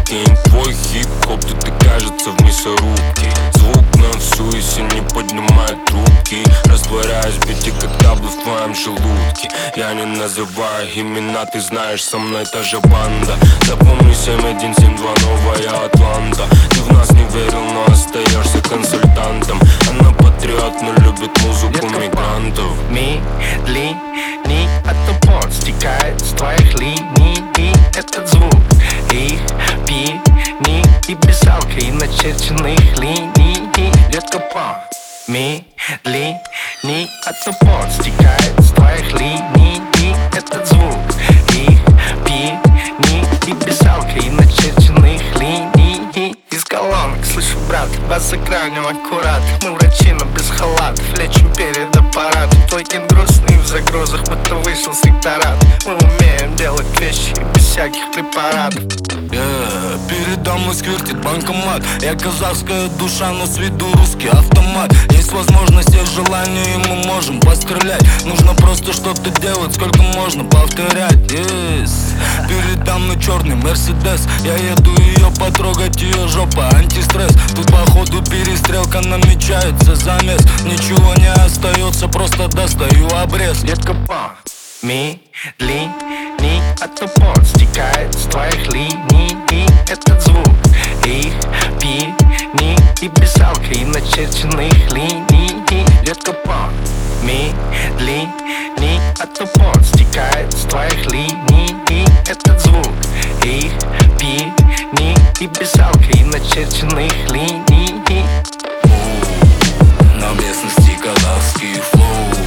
Кинь твой хип-хоп, тут и кажется в мясорубке. Звук на всю и все не поднимает трубки. Растворяюсь в бите, как таблы в твоем желудке. Я не называю имена, ты знаешь, со мной та же банда. Запомни 7172, новая Атланта. Ты в нас не верил, но остаешься консультантом. Она патриот, но любит музыку мигрантов. Медленней, а то пот стекает с твоих линий. И этот звук их пьяни. И без алки и начерченных линий. Детка, медленней, а то пот стекает с твоих линий. И этот звук их пьяни. И без алки и начерченных линий. Из колонок слышу, брат, бас экранем аккурат. Мы врачи, но без халатов, лечим перед аппаратом. Твой ген грустный в загрузах, будто вышел с ректорат. Мы умеем делать вещи без всяких препаратов. Передо мной сквертит банкомат. Я казахская душа, но с виду русский автомат. Есть возможность, есть желание, и мы можем пострелять. Нужно просто что-то делать, сколько можно повторять. Передо мной черный Мерседес. Я еду ее потрогать, ее жопа, антистресс. Тут походу перестрелка, намечается замес. Ничего не остается, просто достаю обрез. Детка, медленней, а то пот стекает с твоих линий. И этот звук их пьяни. И без алки и начерченных линий. Детка, медленней, а то пот стекает с твоих линий. И этот звук их пьяни. И без алки и начерченных линий. На местности казахский флоу.